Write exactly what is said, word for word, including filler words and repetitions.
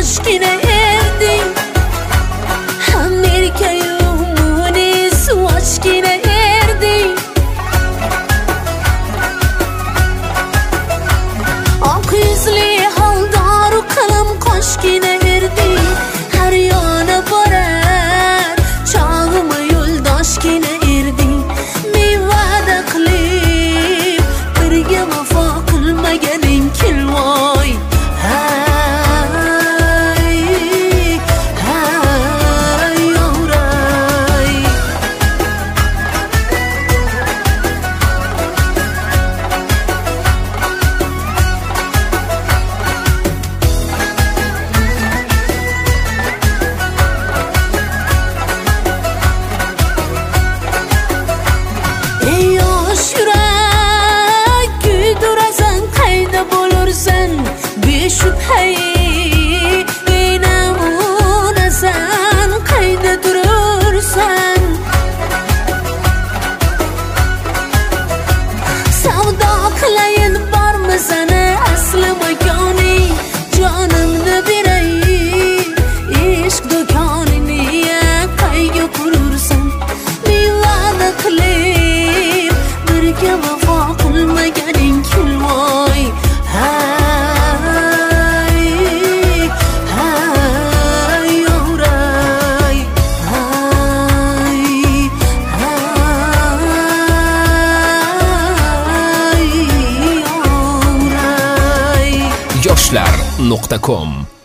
yoshgina erding, Amerikayu Munis yoshgina erding. Oq yuzli holdaru qalam qoshgina erding, har yona borar chog'ima yo'ldoshgina erding. Men va'da qilib birga vafo qilmaganing kelvoy. Shubhay benamunasan, qayda turursan? Savdo qilayin bormi sana asli makoning? Jonimni beray ishq do'konini, qayga qurursan? Men va'da qilib birga vafo qilmaganing kelvoy. yoshlar nuqta com